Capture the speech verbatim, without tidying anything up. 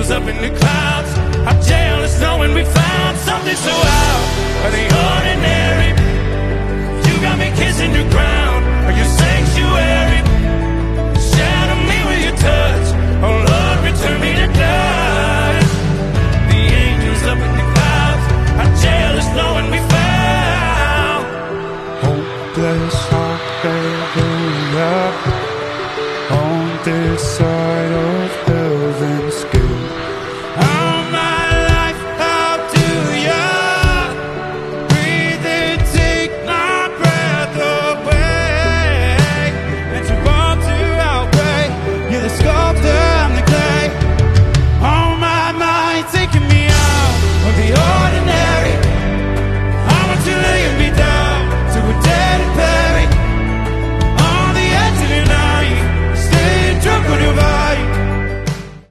angels up in the clouds. I'm jealous knowing we found something so out of the ordinary. You got me kissing the ground.